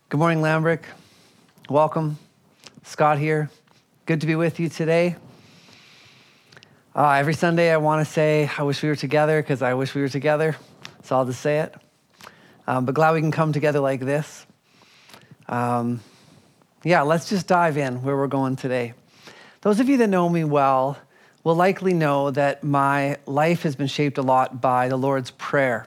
Good morning, Lambrick. Welcome. Scott here. Good to be with you today. Every Sunday I want to say, I wish we were together because I wish we were together. So I'll just say it. But glad we can come together like this. Let's just dive in where we're going today. Those of you that know me well will likely know that my life has been shaped a lot by the Lord's Prayer.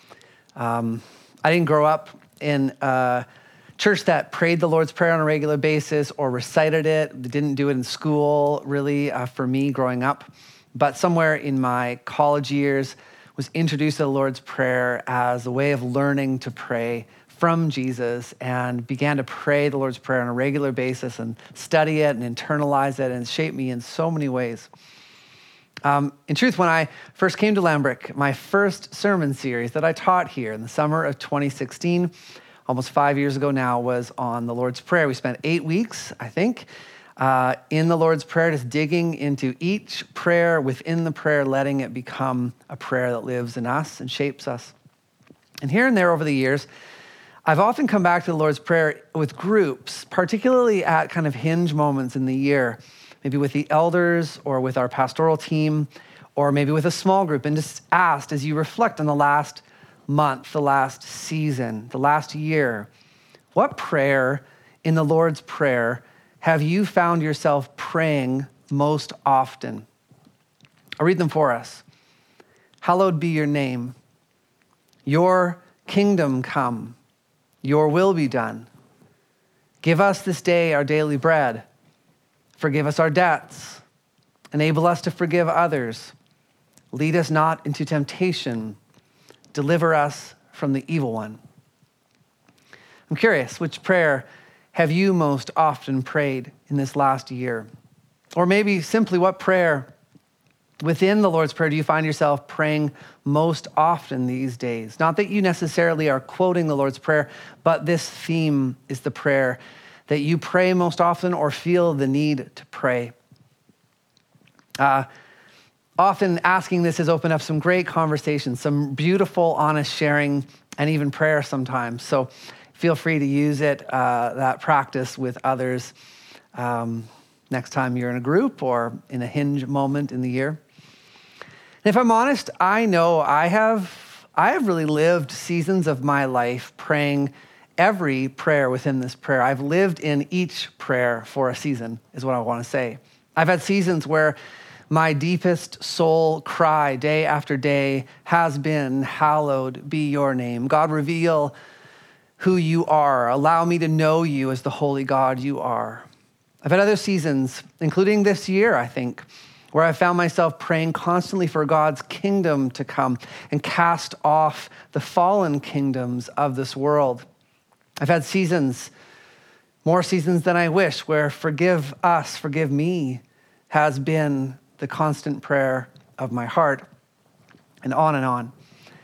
I didn't grow up in a church that prayed the Lord's Prayer on a regular basis or recited it. They didn't do it in school, really, for me growing up. But somewhere in my college years, was introduced to the Lord's Prayer as a way of learning to pray from Jesus and began to pray the Lord's Prayer on a regular basis and study it and internalize it, and it shaped me in so many ways. In truth, when I first came to Lambrick, my first sermon series that I taught here in the summer of 2016, almost 5 years ago now, was on the Lord's Prayer. We spent 8 weeks, I think, in the Lord's Prayer, just digging into each prayer within the prayer, letting it become a prayer that lives in us and shapes us. And here and there over the years, I've often come back to the Lord's Prayer with groups, particularly at kind of hinge moments in the year, maybe with the elders or with our pastoral team, or maybe with a small group, and just asked, as you reflect on the last month, the last season, the last year, what prayer in the Lord's Prayer have you found yourself praying most often? I'll read them for us. Hallowed be your name. Your kingdom come. Your will be done. Give us this day our daily bread. Forgive us our debts. Enable us to forgive others. Lead us not into temptation. Deliver us from the evil one. I'm curious, which prayer have you most often prayed in this last year? Or maybe simply, what prayer within the Lord's Prayer do you find yourself praying most often these days? Not that you necessarily are quoting the Lord's Prayer, but this theme is the prayer that you pray most often or feel the need to pray. Often asking this has opened up some great conversations, some beautiful, honest sharing, and even prayer sometimes. So feel free to use it, that practice with others next time you're in a group or in a hinge moment in the year. And if I'm honest, I know I have really lived seasons of my life praying every prayer within this prayer. I've lived in each prayer for a season, is what I want to say. I've had seasons where my deepest soul cry day after day has been, hallowed be your name. God, reveal who you are. Allow me to know you as the holy God you are. I've had other seasons, including this year, I think, where I found myself praying constantly for God's kingdom to come and cast off the fallen kingdoms of this world. I've had seasons, more seasons than I wish, where forgive us, forgive me has been the constant prayer of my heart, and on and on.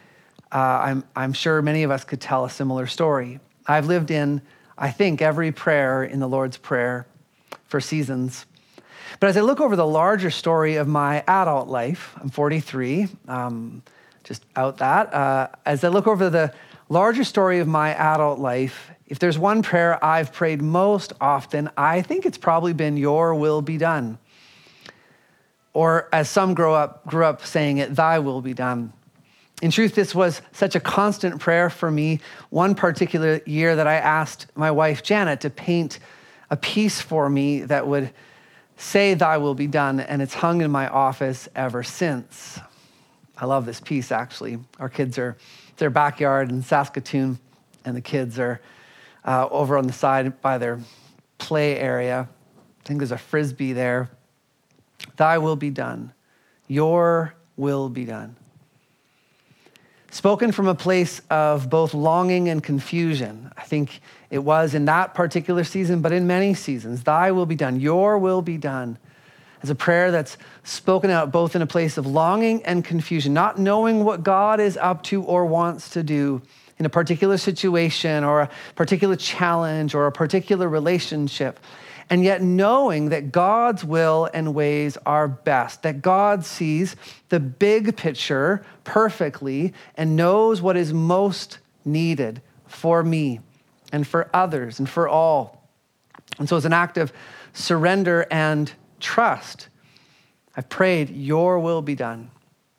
I'm sure many of us could tell a similar story. I've lived in, I think, every prayer in the Lord's Prayer for seasons. But as I look over the larger story of my adult life, I'm 43, just out that. As I look over the larger story of my adult life, if there's one prayer I've prayed most often, I think it's probably been, your will be done. Or as some grew up saying it, thy will be done. In truth, this was such a constant prayer for me. One particular year that I asked my wife, Janet, to paint a piece for me that would say, thy will be done, and it's hung in my office ever since. I love this piece, actually. Our kids are in their backyard in Saskatoon, and the kids are over on the side by their play area. I think there's a Frisbee there. Thy will be done. Your will be done. Spoken from a place of both longing and confusion. I think it was in that particular season, but in many seasons. Thy will be done. Your will be done. As a prayer that's spoken out both in a place of longing and confusion, not knowing what God is up to or wants to do in a particular situation or a particular challenge or a particular relationship. And yet knowing that God's will and ways are best, that God sees the big picture perfectly and knows what is most needed for me and for others and for all. And so it's an act of surrender and trust. I've prayed, your will be done.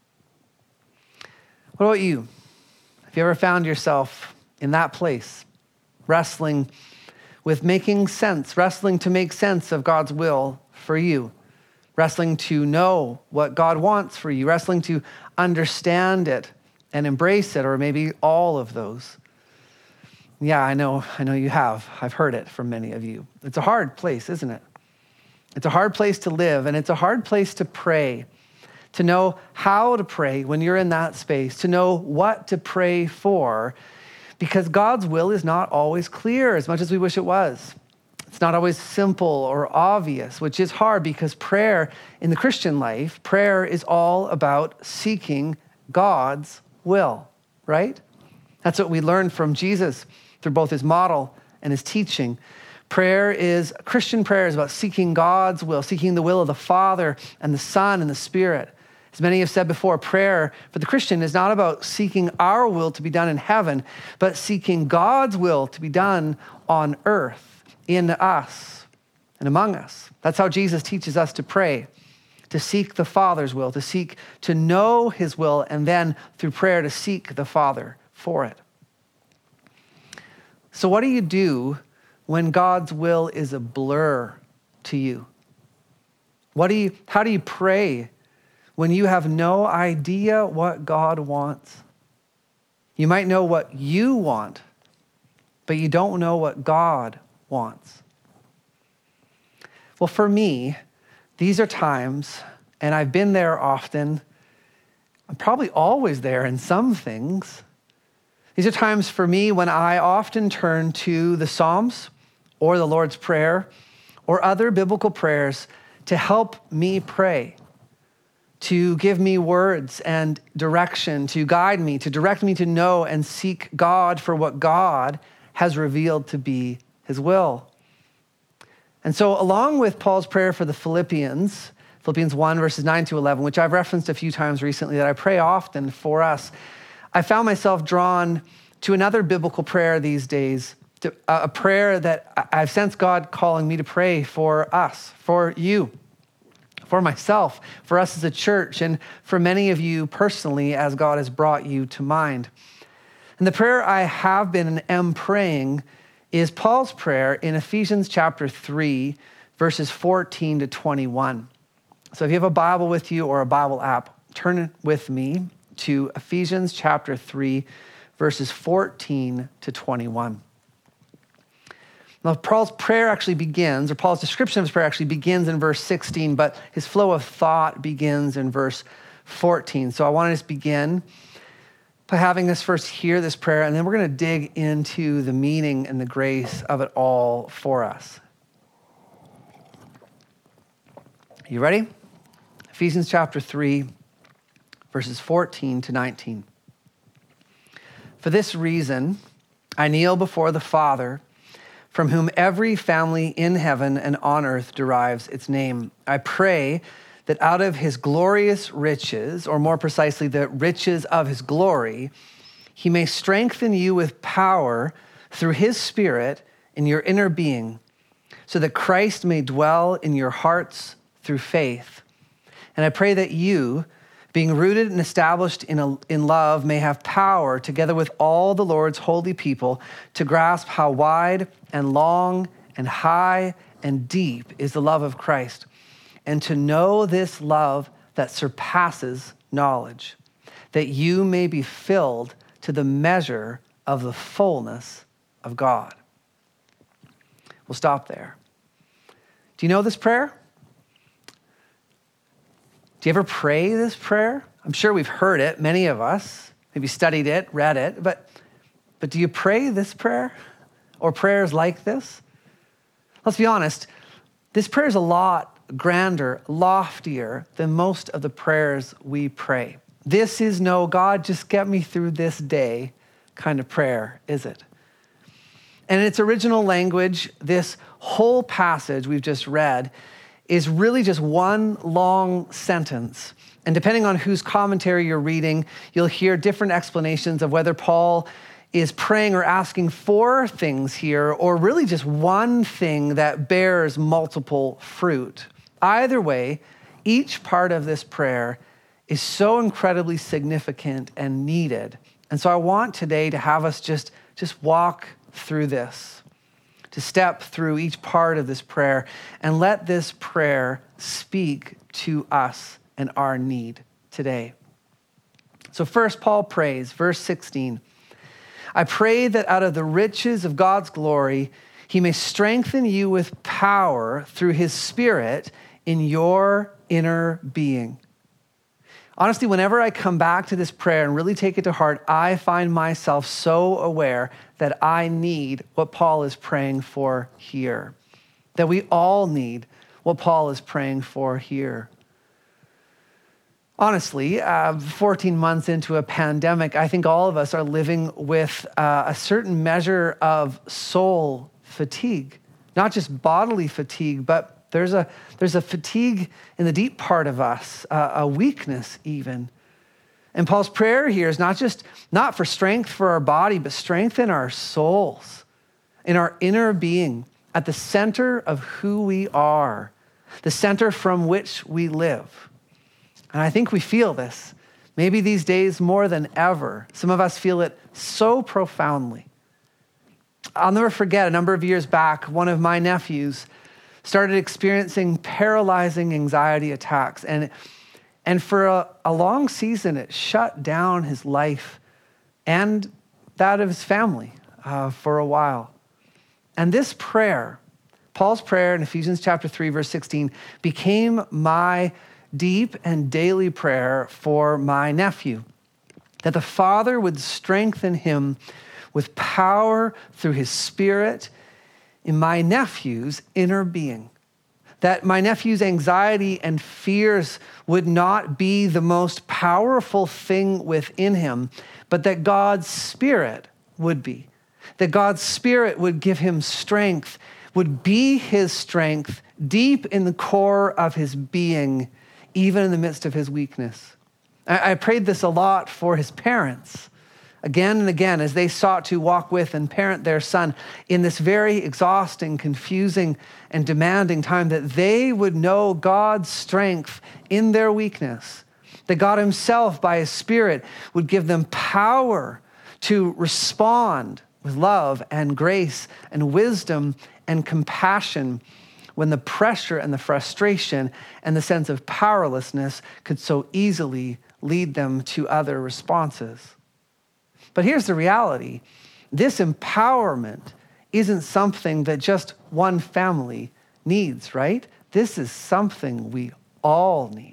What about you? Have you ever found yourself in that place, wrestling with making sense, wrestling to make sense of God's will for you, wrestling to know what God wants for you, wrestling to understand it and embrace it, or maybe all of those? Yeah, I know you have. I've heard it from many of you. It's a hard place, isn't it? It's a hard place to live, and it's a hard place to pray, to know how to pray when you're in that space, to know what to pray for, because God's will is not always clear as much as we wish it was. It's not always simple or obvious, which is hard because prayer in the Christian life, prayer is all about seeking God's will, right? That's what we learned from Jesus through both his model and his teaching. Christian prayer is about seeking God's will, seeking the will of the Father and the Son and the Spirit. As many have said before, prayer for the Christian is not about seeking our will to be done in heaven, but seeking God's will to be done on earth, in us and among us. That's how Jesus teaches us to pray, to seek the Father's will, to seek to know his will, and then through prayer to seek the Father for it. So what do you do when God's will is a blur to you? How do you pray when you have no idea what God wants? You might know what you want, but you don't know what God wants. Well, for me, these are times, and I've been there often, I'm probably always there in some things. These are times for me when I often turn to the Psalms or the Lord's Prayer or other biblical prayers to help me pray, to give me words and direction, to guide me, to direct me to know and seek God for what God has revealed to be his will. And so along with Paul's prayer for the Philippians 1 verses 9 to 11, which I've referenced a few times recently that I pray often for us, I found myself drawn to another biblical prayer these days, to a prayer that I've sensed God calling me to pray for us, for you, for myself, for us as a church, and for many of you personally as God has brought you to mind. And the prayer I have been and am praying is Paul's prayer in Ephesians chapter 3, verses 14 to 21. So if you have a Bible with you or a Bible app, turn with me to Ephesians chapter 3, verses 14 to 21. Now, Paul's description of his prayer actually begins in verse 16, but his flow of thought begins in verse 14. So I want to just begin by having us first hear this prayer, and then we're going to dig into the meaning and the grace of it all for us. You ready? Ephesians chapter 3, verses 14 to 19. For this reason, I kneel before the Father, from whom every family in heaven and on earth derives its name. I pray that out of his glorious riches, or more precisely, the riches of his glory, he may strengthen you with power through his Spirit in your inner being, so that Christ may dwell in your hearts through faith. And I pray that you, being rooted and established in love, may have power, together with all the Lord's holy people, to grasp how wide and long and high and deep is the love of Christ, and to know this love that surpasses knowledge, that you may be filled to the measure of the fullness of God. We'll stop there. Do you know this prayer? Do you ever pray this prayer? I'm sure we've heard it, many of us, maybe studied it, read it, but do you pray this prayer or prayers like this? Let's be honest, this prayer is a lot grander, loftier than most of the prayers we pray. This is no God, just get me through this day kind of prayer, is it? And in its original language, this whole passage we've just read is really just one long sentence. And depending on whose commentary you're reading, you'll hear different explanations of whether Paul is praying or asking for things here, or really just one thing that bears multiple fruit. Either way, each part of this prayer is so incredibly significant and needed. And so I want today to have us just walk through this, to step through each part of this prayer and let this prayer speak to us and our need today. So first, Paul prays, verse 16, I pray that out of the riches of God's glory, he may strengthen you with power through his Spirit in your inner being. Honestly, whenever I come back to this prayer and really take it to heart, I find myself so aware that I need what Paul is praying for here, that we all need what Paul is praying for here. Honestly, 14 months into a pandemic, I think all of us are living with a certain measure of soul fatigue, not just bodily fatigue, but there's a fatigue in the deep part of us, a weakness even. And Paul's prayer here is not for strength for our body, but strength in our souls, in our inner being, at the center of who we are, the center from which we live. And I think we feel this, maybe these days more than ever. Some of us feel it so profoundly. I'll never forget, a number of years back, one of my nephews started experiencing paralyzing anxiety attacks. And for a long season, it shut down his life and that of his family for a while. And this prayer, Paul's prayer in Ephesians chapter 3, verse 16, became my deep and daily prayer for my nephew, that the Father would strengthen him with power through his Spirit in my nephew's inner being, that my nephew's anxiety and fears would not be the most powerful thing within him, but that God's Spirit would be, that God's Spirit would give him strength, would be his strength deep in the core of his being, even in the midst of his weakness. I prayed this a lot for his parents, again and again, as they sought to walk with and parent their son in this very exhausting, confusing, and demanding time, that they would know God's strength in their weakness, that God himself, by his Spirit, would give them power to respond with love and grace and wisdom and compassion when the pressure and the frustration and the sense of powerlessness could so easily lead them to other responses. But here's the reality. This empowerment isn't something that just one family needs, right? This is something we all need.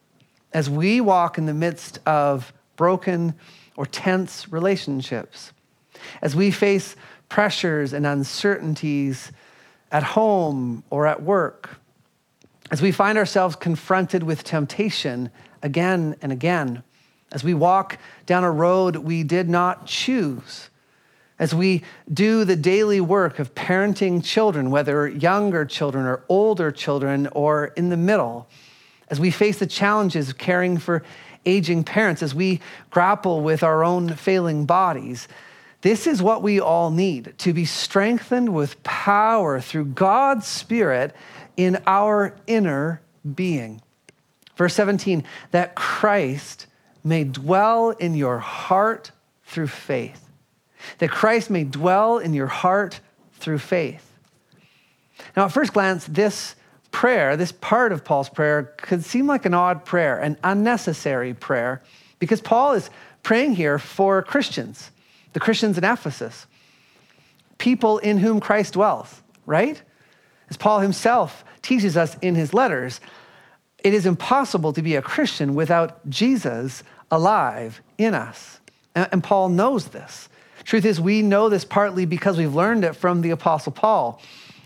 As we walk in the midst of broken or tense relationships, as we face pressures and uncertainties at home or at work, as we find ourselves confronted with temptation again and again, as we walk down a road we did not choose, as we do the daily work of parenting children, whether younger children or older children or in the middle, as we face the challenges of caring for aging parents, as we grapple with our own failing bodies, this is what we all need, to be strengthened with power through God's Spirit in our inner being. Verse 17, that Christ may dwell in your heart through faith. That Christ may dwell in your heart through faith. Now, at first glance, this prayer, this part of Paul's prayer, could seem like an odd prayer, an unnecessary prayer, because Paul is praying here for Christians, the Christians in Ephesus, people in whom Christ dwells, right? As Paul himself teaches us in his letters, it is impossible to be a Christian without Jesus alive in us. And Paul knows this. Truth is, we know this partly because we've learned it from the Apostle Paul.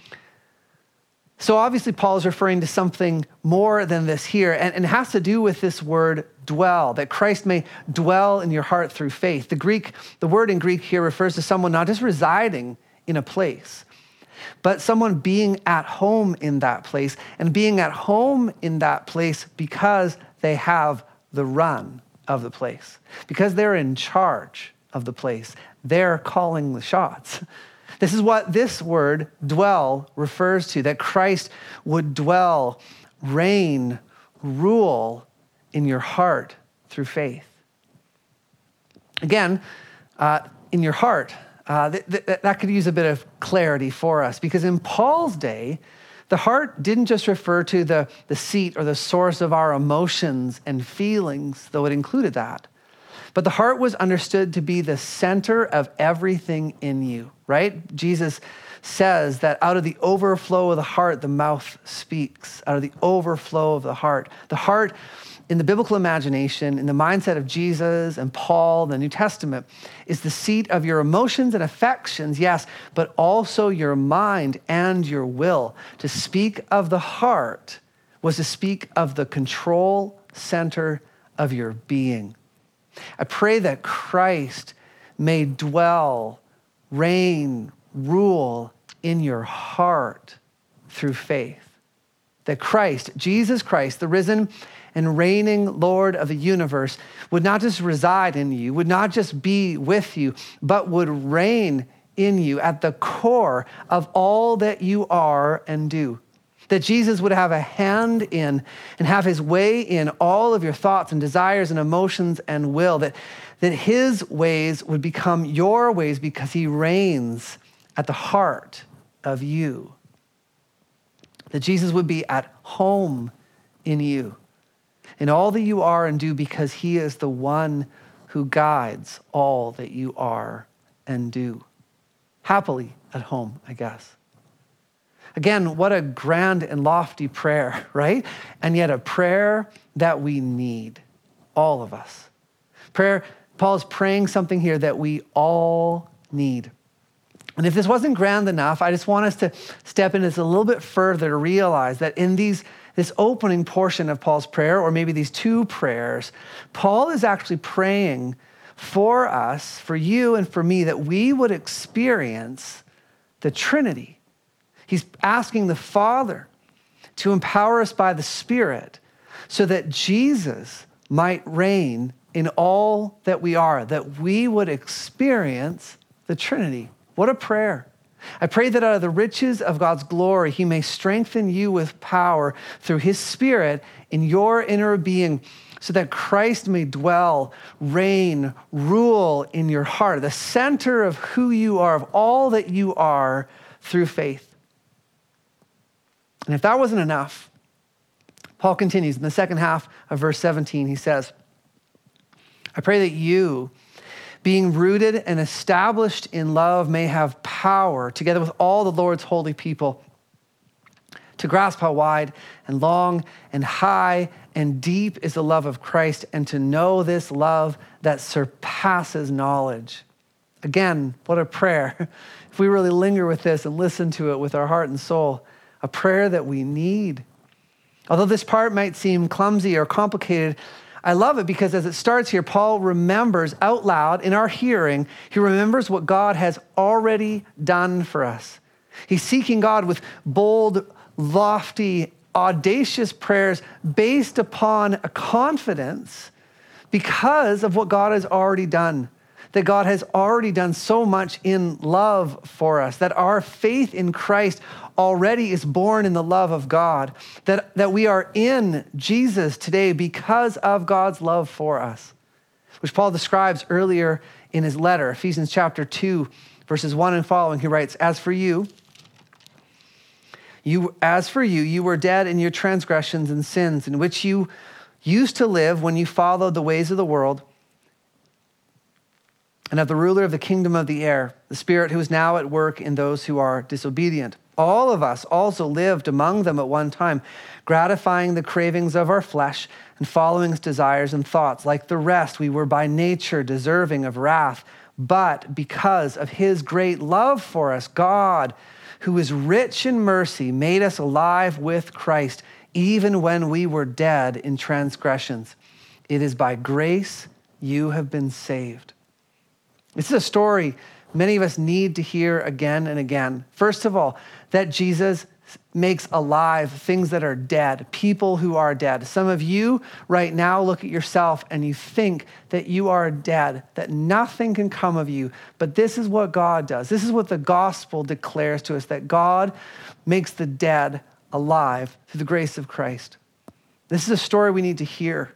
So obviously, Paul is referring to something more than this here, and it has to do with this word dwell, that Christ may dwell in your heart through faith. The word in Greek here refers to someone not just residing in a place, but someone being at home in that place, and being at home in that place because they have the run of the place, because they're in charge of the place. They're calling the shots. This is what this word dwell refers to, that Christ would dwell, reign, rule in your heart through faith. Again, in your heart, that could use a bit of clarity for us, because in Paul's day, the heart didn't just refer to the seat or the source of our emotions and feelings, though it included that. But the heart was understood to be the center of everything in you, right? Jesus says that out of the overflow of the heart, the mouth speaks. Out of the overflow of the heart. The heart, in the biblical imagination, in the mindset of Jesus and Paul, the New Testament, is the seat of your emotions and affections, yes, but also your mind and your will. To speak of the heart was to speak of the control center of your being. I pray that Christ may dwell, reign, rule in your heart through faith. That Christ, Jesus Christ, the risen and reigning Lord of the universe, would not just reside in you, would not just be with you, but would reign in you at the core of all that you are and do. That Jesus would have a hand in and have his way in all of your thoughts and desires and emotions and will. That his ways would become your ways because he reigns at the heart of you. That Jesus would be at home in you, in all that you are and do, because he is the one who guides all that you are and do. Happily at home, I guess. Again, what a grand and lofty prayer, right? And yet a prayer that we need, all of us. Paul is praying something here that we all need. And if this wasn't grand enough, I just want us to step in this a little bit further to realize that in this opening portion of Paul's prayer, or maybe these two prayers, Paul is actually praying for us, for you and for me, that we would experience the Trinity. He's asking the Father to empower us by the Spirit so that Jesus might reign in all that we are, that we would experience the Trinity. What a prayer. I pray that out of the riches of God's glory, he may strengthen you with power through his Spirit in your inner being, so that Christ may dwell, reign, rule in your heart, the center of who you are, of all that you are, through faith. And if that wasn't enough, Paul continues in the second half of verse 17. He says, I pray that you, being rooted and established in love, may have power, together with all the Lord's holy people, to grasp how wide and long and high and deep is the love of Christ, and to know this love that surpasses knowledge. Again, what a prayer. If we really linger with this and listen to it with our heart and soul, a prayer that we need. Although this part might seem clumsy or complicated, I love it because as it starts here, Paul remembers out loud in our hearing, he remembers what God has already done for us. He's seeking God with bold, lofty, audacious prayers based upon a confidence because of what God has already done. That God has already done so much in love for us, that our faith in Christ already is born in the love of God, that we are in Jesus today because of God's love for us, which Paul describes earlier in his letter, Ephesians chapter 2, verses 1 and following. He writes, As for you, you were dead in your transgressions and sins, in which you used to live when you followed the ways of the world and of the ruler of the kingdom of the air, the spirit who is now at work in those who are disobedient. All of us also lived among them at one time, gratifying the cravings of our flesh and following its desires and thoughts. Like the rest, we were by nature deserving of wrath. But because of his great love for us, God, who is rich in mercy, made us alive with Christ, even when we were dead in transgressions. It is by grace you have been saved. This is a story many of us need to hear again and again. First of all, that Jesus makes alive things that are dead, people who are dead. Some of you right now look at yourself and you think that you are dead, that nothing can come of you. But this is what God does. This is what the gospel declares to us, that God makes the dead alive through the grace of Christ. This is a story we need to hear.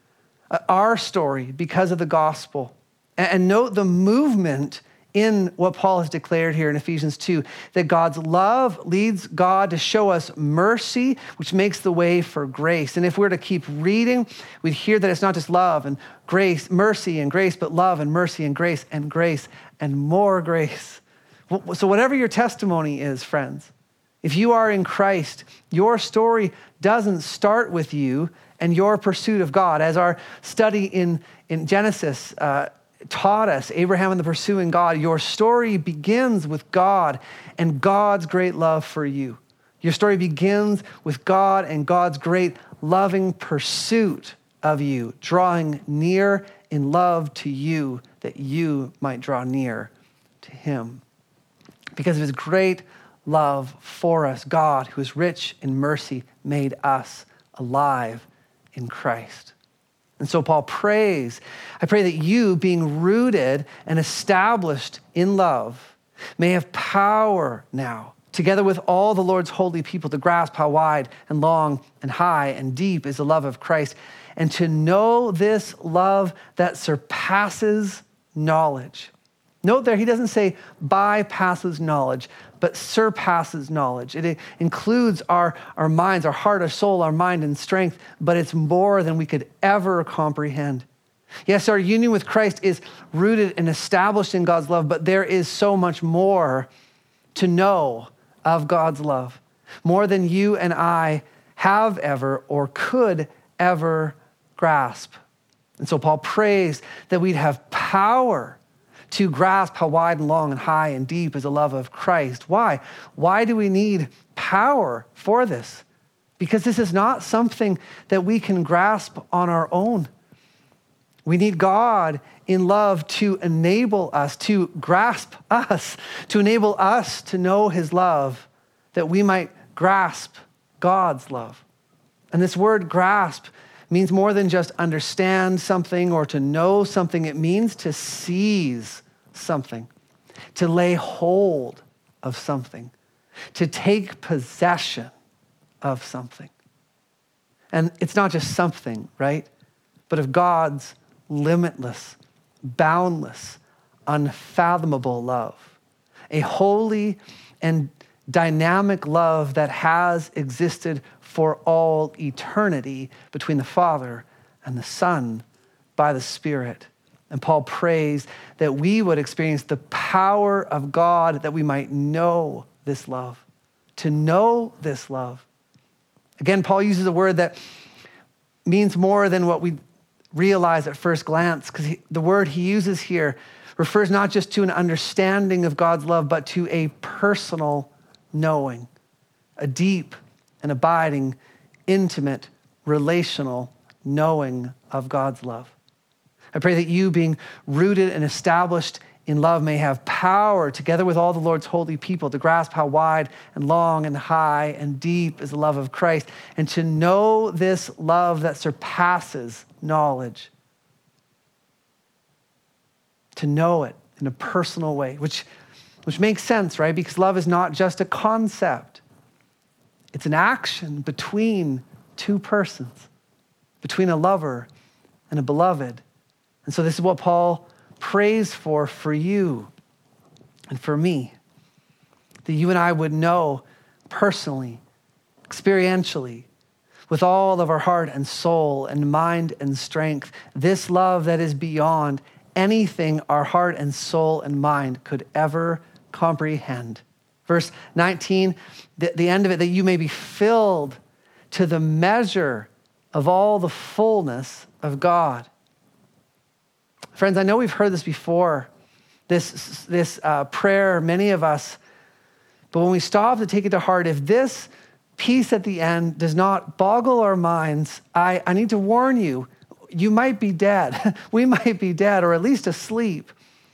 Our story because of the gospel. And note the movement in what Paul has declared here in Ephesians 2, that God's love leads God to show us mercy, which makes the way for grace. And if we're to keep reading, we'd hear that it's not just love and grace, mercy and grace, but love and mercy and grace and more grace. So whatever your testimony is, friends, if you are in Christ, your story doesn't start with you and your pursuit of God. As our study in Genesis taught us, Abraham and the pursuing God, your story begins with God and God's great love for you. Your story begins with God and God's great loving pursuit of you, drawing near in love to you that you might draw near to him. Because of his great love for us, God, who is rich in mercy, made us alive in Christ. And so Paul prays, I pray that you, being rooted and established in love, may have power now, together with all the Lord's holy people, to grasp how wide and long and high and deep is the love of Christ, and to know this love that surpasses knowledge. Note there, he doesn't say bypasses knowledge, but surpasses knowledge. It includes our minds, our heart, our soul, our mind, and strength, but it's more than we could ever comprehend. Yes, our union with Christ is rooted and established in God's love, but there is so much more to know of God's love, more than you and I have ever or could ever grasp. And so Paul prays that we'd have power to grasp how wide and long and high and deep is the love of Christ. Why? Why do we need power for this? Because this is not something that we can grasp on our own. We need God in love to enable us, to grasp us, to enable us to know his love, that we might grasp God's love. And this word grasp means more than just understand something or to know something. It means to seize something, to lay hold of something, to take possession of something. And it's not just something, right? But of God's limitless, boundless, unfathomable love. A holy and dynamic love that has existed for all eternity between the Father and the Son by the Spirit. And Paul prays that we would experience the power of God, that we might know this love, to know this love. Again, Paul uses a word that means more than what we realize at first glance, because the word he uses here refers not just to an understanding of God's love, but to a personal knowing, a deep and abiding, intimate, relational knowing of God's love. I pray that you, being rooted and established in love, may have power, together with all the Lord's holy people, to grasp how wide and long and high and deep is the love of Christ, and to know this love that surpasses knowledge. To know it in a personal way, which makes sense, right? Because love is not just a concept. It's an action between two persons, between a lover and a beloved. And so this is what Paul prays for you and for me, that you and I would know personally, experientially, with all of our heart and soul and mind and strength, this love that is beyond anything our heart and soul and mind could ever comprehend. Verse 19, the end of it, that you may be filled to the measure of all the fullness of God. Friends, I know we've heard this before, this prayer, many of us, but when we stop to take it to heart, if this piece at the end does not boggle our minds, I need to warn you, you might be dead. We might be dead, or at least asleep.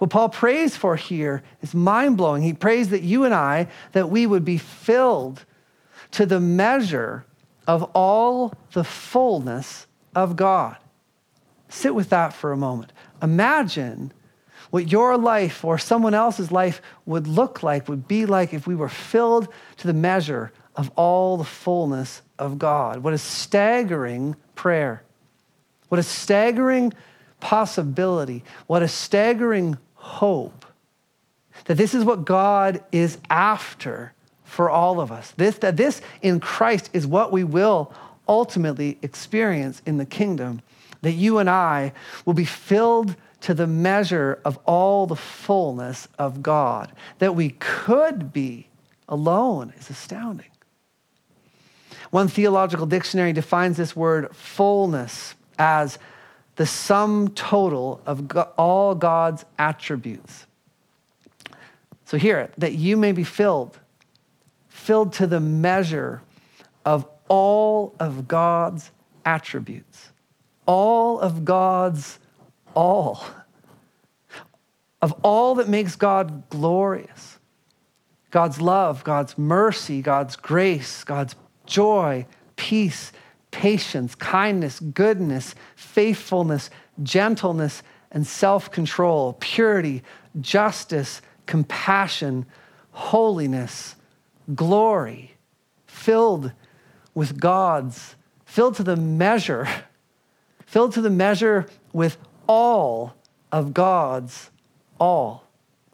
What Paul prays for here is mind-blowing. He prays that you and I, that we would be filled to the measure of all the fullness of God. Sit with that for a moment. Imagine what your life or someone else's life would look like, would be like if we were filled to the measure of all the fullness of God. What a staggering prayer. What a staggering possibility. What a staggering hope that this is what God is after for all of us. That this in Christ is what we will ultimately experience in the kingdom. That you and I will be filled to the measure of all the fullness of God. That we could be alone is astounding. One theological dictionary defines this word fullness as the sum total of all God's attributes. So hear that you may be filled to the measure of all of God's attributes. All of God's all. Of all that makes God glorious. God's love, God's mercy, God's grace, God's joy, peace, patience, kindness, goodness, faithfulness, gentleness, and self-control, purity, justice, compassion, holiness, glory, filled with God's, filled to the measure with all of God's all.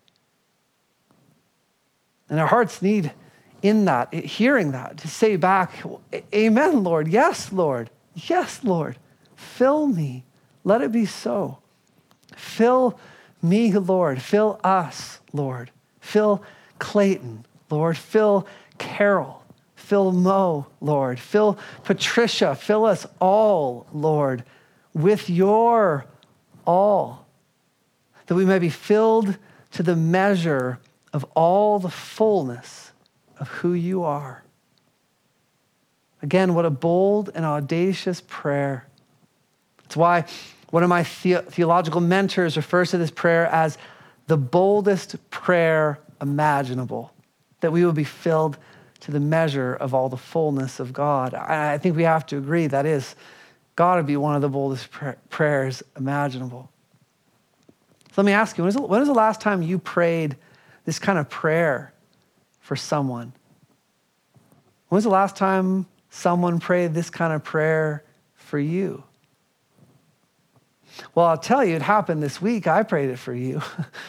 And our hearts need in that, hearing that, to say back, amen, Lord. Yes, Lord. Yes, Lord. Fill me. Let it be so. Fill me, Lord. Fill us, Lord. Fill Clayton, Lord. Fill Carol. Fill Mo, Lord. Fill Patricia. Fill us all, Lord, with your all. That we may be filled to the measure of all the fullness of who you are. Again, what a bold and audacious prayer. It's why one of my theological mentors refers to this prayer as the boldest prayer imaginable, that we will be filled to the measure of all the fullness of God. I think we have to agree that is got to be one of the boldest prayers imaginable. So let me ask you, when was the last time you prayed this kind of prayer for someone? When was the last time someone prayed this kind of prayer for you? Well, I'll tell you, it happened this week. I prayed it for you.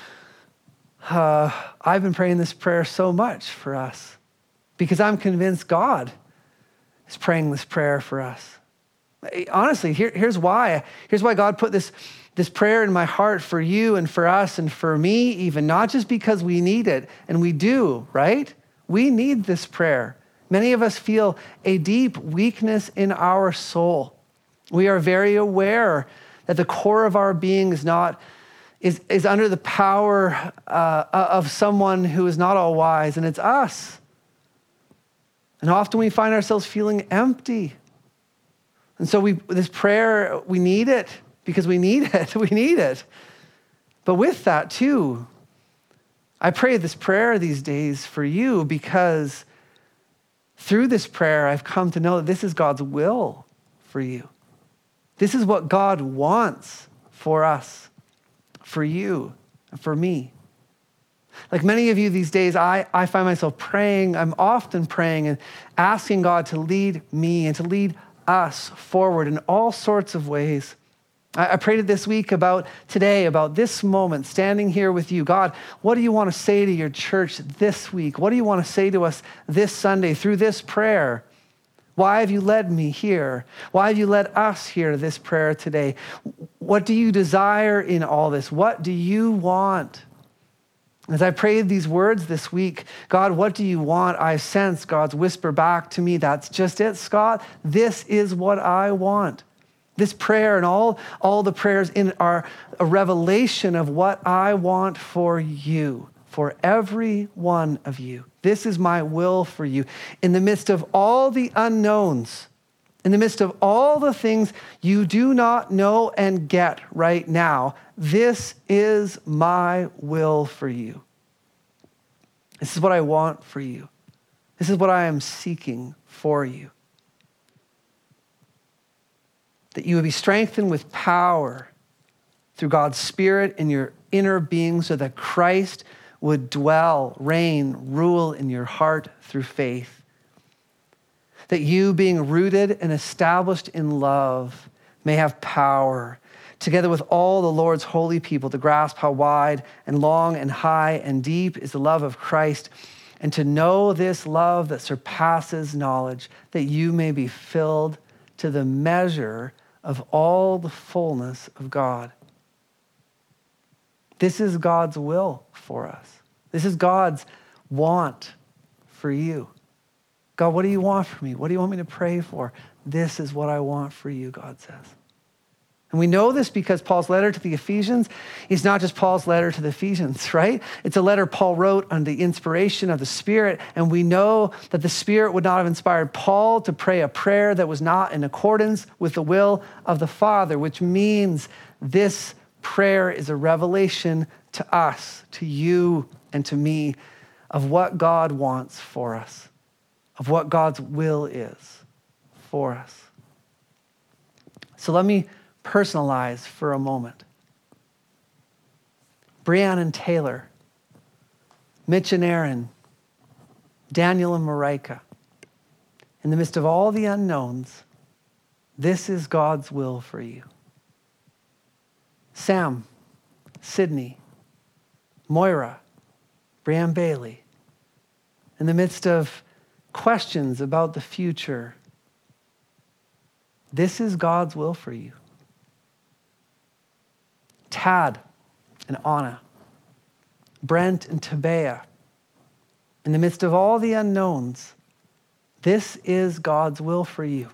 I've been praying this prayer so much for us because I'm convinced God is praying this prayer for us. Honestly, here's why. Here's why God put this prayer in my heart for you and for us and for me even, not just because we need it, and we do, right? We need this prayer. Many of us feel a deep weakness in our soul. We are very aware that the core of our being is under the power of someone who is not all wise, and it's us. And often we find ourselves feeling empty. And so this prayer, we need it because we need it. We need it. But with that too, I pray this prayer these days for you because through this prayer, I've come to know that this is God's will for you. This is what God wants for us, for you, and for me. Like many of you these days, I find myself praying. I'm often praying and asking God to lead me and to lead us forward in all sorts of ways. I prayed this week about this moment, standing here with you. God, what do you want to say to your church this week? What do you want to say to us this Sunday through this prayer? Why have you led me here? Why have you led us here to this prayer today? What do you desire in all this? What do you want? As I prayed these words this week, God, what do you want? I sense God's whisper back to me. That's just it, Scott. This is what I want. This prayer and all the prayers in are a revelation of what I want for you, for every one of you. This is my will for you. In the midst of all the unknowns, In the midst of all the things you do not know and get right now, this is my will for you. This is what I want for you. This is what I am seeking for you. That you would be strengthened with power through God's Spirit in your inner being so that Christ would dwell, reign, rule in your heart through faith. That you, being rooted and established in love, may have power, together with all the Lord's holy people, to grasp how wide and long and high and deep is the love of Christ, and to know this love that surpasses knowledge, that you may be filled to the measure of all the fullness of God. This is God's will for us. This is God's want for you. God, what do you want from me? What do you want me to pray for? This is what I want for you, God says. And we know this because Paul's letter to the Ephesians is not just Paul's letter to the Ephesians, right? It's a letter Paul wrote under the inspiration of the Spirit. And we know that the Spirit would not have inspired Paul to pray a prayer that was not in accordance with the will of the Father, which means this prayer is a revelation to us, to you and to me, of what God wants for us, of what God's will is for us. So let me personalize for a moment. Brianne and Taylor, Mitch and Aaron, Daniel and Marika, in the midst of all the unknowns, this is God's will for you. Sam, Sydney, Moira, Brianne Bailey, in the midst of questions about the future, this is God's will for you. Tad and Anna, Brent and Tabea, in the midst of all the unknowns, this is God's will for you.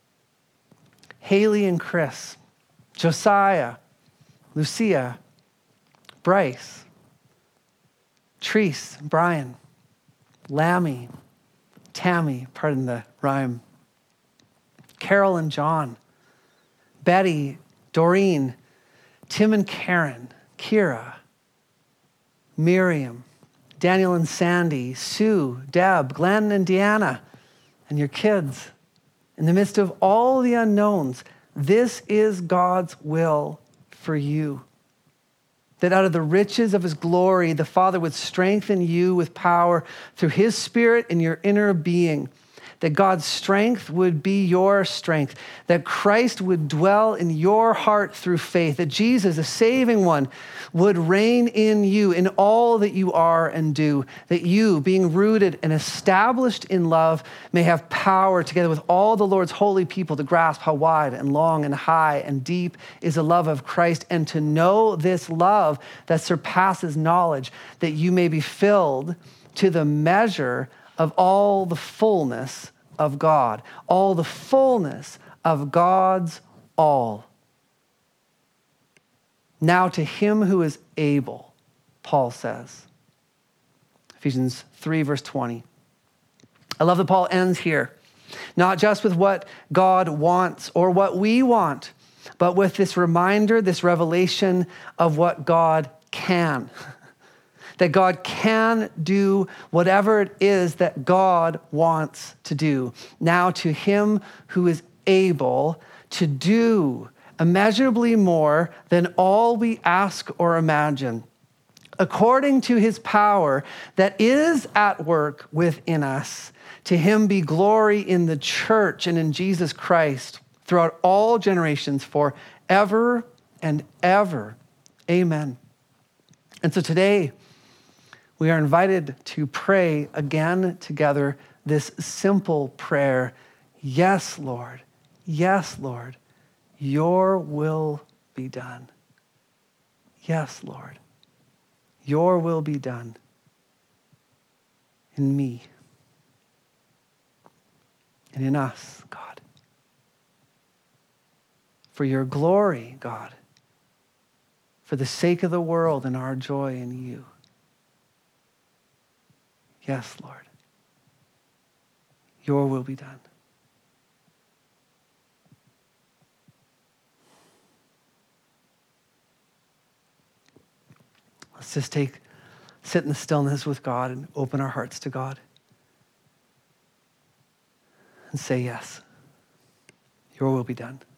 Haley and Chris, Josiah, Lucia, Bryce, Treese, Brian, Lammy, Tammy, pardon the rhyme, Carol and John, Betty, Doreen, Tim and Karen, Kira, Miriam, Daniel and Sandy, Sue, Deb, Glenn and Deanna, and your kids. In the midst of all the unknowns, this is God's will for you. That out of the riches of his glory, the Father would strengthen you with power through his Spirit in your inner being. That God's strength would be your strength. That Christ would dwell in your heart through faith. That Jesus, the saving one, would reign in you in all that you are and do. That you, being rooted and established in love, may have power together with all the Lord's holy people to grasp how wide and long and high and deep is the love of Christ, and to know this love that surpasses knowledge, that you may be filled to the measure of all the fullness of God, all the fullness of God's all. Now to him who is able, Paul says, Ephesians 3, verse 20. I love that Paul ends here, not just with what God wants or what we want, but with this reminder, this revelation of what God can. That God can do whatever it is that God wants to do. Now to him who is able to do immeasurably more than all we ask or imagine, according to his power that is at work within us. To him be glory in the church and in Jesus Christ throughout all generations, forever and ever. Amen. And so today, we are invited to pray again together this simple prayer. Yes, Lord. Yes, Lord. Your will be done. Yes, Lord. Your will be done in me and in us, God. For your glory, God. For the sake of the world and our joy in you. Yes, Lord. Your will be done. Let's just sit in the stillness with God and open our hearts to God and say, yes, your will be done.